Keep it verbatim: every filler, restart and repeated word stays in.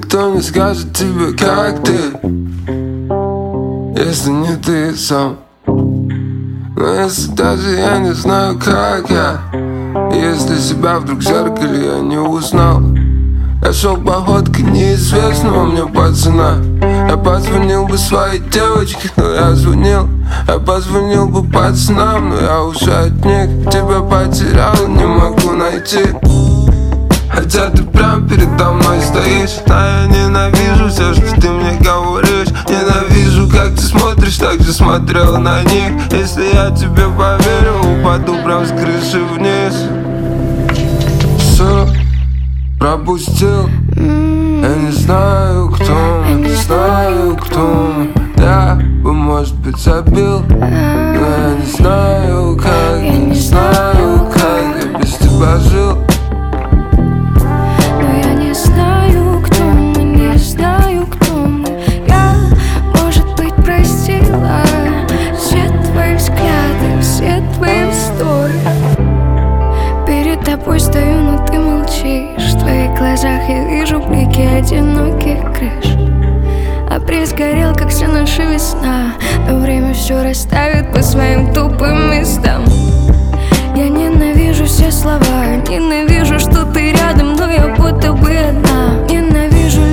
никто не скажет тебе, как ты, если не ты сам. Но если даже я не знаю, как я, если себя вдруг в зеркале я не узнал, я шел походкой неизвестного мне пацана. Я позвонил бы своей девочке, но я звонил. Я позвонил бы пацанам, но я уже от них тебя потерял, не могу найти. Хотя ты прям передо мной стоишь, а я ненавижу все, что ты мне говоришь. Ненавижу, как ты смотришь, так же смотрел на них. Если я тебе поверю, упаду прям с крыши вниз. Все пропустил. Я не знаю, кто мы, не знаю, кто мы. Я бы, может быть, забил, но я не знаю, как, я не знаю, как я без тебя жил. Но я не знаю, кто мы, не знаю, кто мы. Я, может быть, простила все твои взгляды, все твои истории. Перед тобой стою, но ты молчишь. В твоих глазах я вижу блики одиноких крыш. Апрель сгорел, как вся наша весна, но время все расставит по своим тупым местам. Я ненавижу все слова, ненавижу, что ты рядом, но я будто бы одна. Ненавижу